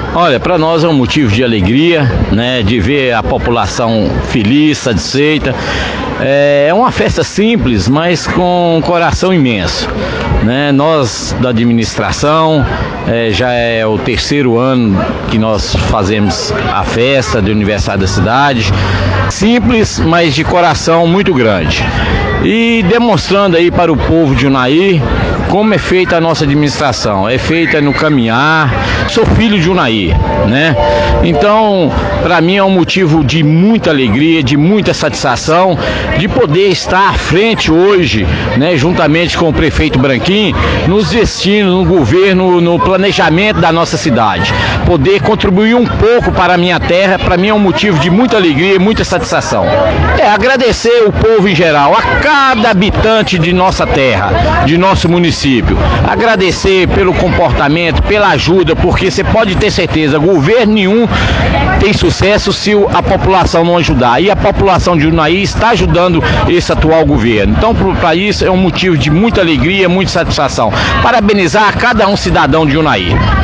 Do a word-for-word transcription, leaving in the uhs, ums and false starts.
Olha, para nós é um motivo de alegria, né, de ver a população feliz, satisfeita. É uma festa simples, mas com um coração imenso, né? Nós da administração, é, já é o terceiro ano que nós fazemos a festa de aniversário da cidade. Simples, mas de coração muito grande. E demonstrando aí para o povo de Unai como é feita a nossa administração. É feita no caminhar. Sou filho de Unai, né? Então, para mim é um motivo de muita alegria, de muita satisfação, de poder estar à frente hoje, né, juntamente com o prefeito Branquim, nos destinos, no governo, no planejamento da nossa cidade. Poder contribuir um pouco para a minha terra, para mim é um motivo de muita alegria e muita satisfação. É agradecer o povo em geral, a cada habitante de nossa terra, de nosso município. Agradecer pelo comportamento, pela ajuda, porque você pode ter certeza, governo nenhum tem sucesso se a população não ajudar. E a população de Unai está ajudando esse atual governo. Então, para isso, é um motivo de muita alegria, muita satisfação. Parabenizar a cada um cidadão de Unai.